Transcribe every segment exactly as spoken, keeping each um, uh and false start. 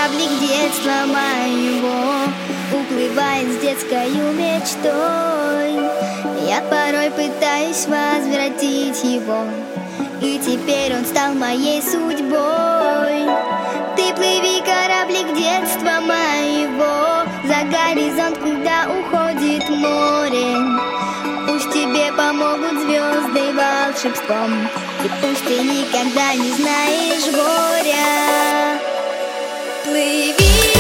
кораблик детства моего уплывает с детскою мечтой. Я порой пытаюсь возвратить его, и теперь он стал моей судьбой. Ты плыви, кораблик детства моего, за горизонт, куда уходит море. Пусть тебе помогут звезды волшебством, и пусть ты никогда не знаешь горя. Плыви,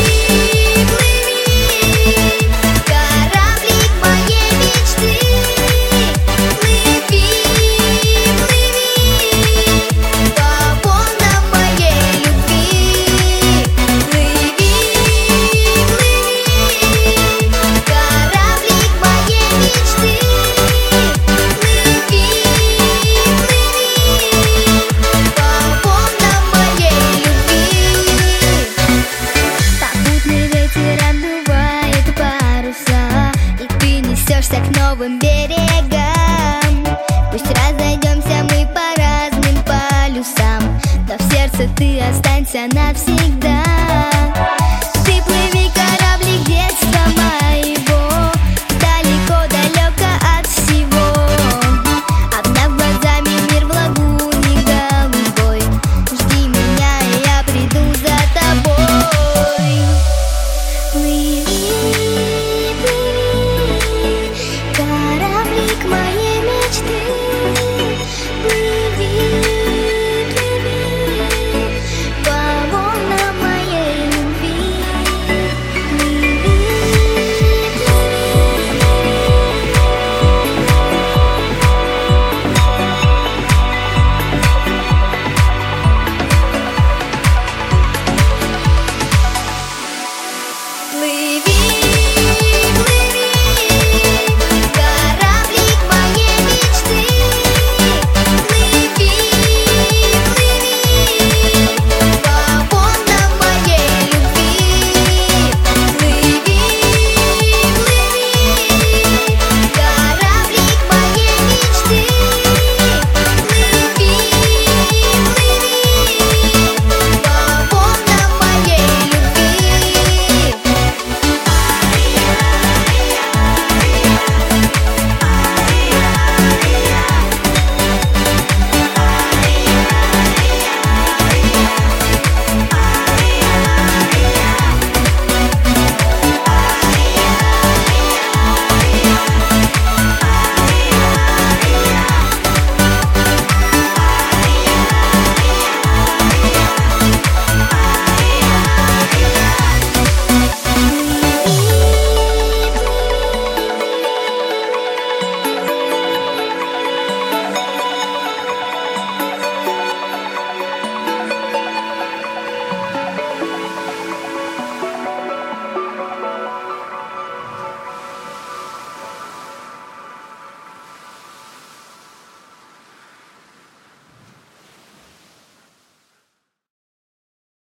к новым берегам. Пусть разойдемся мы по разным полюсам, но в сердце ты останься навсегда.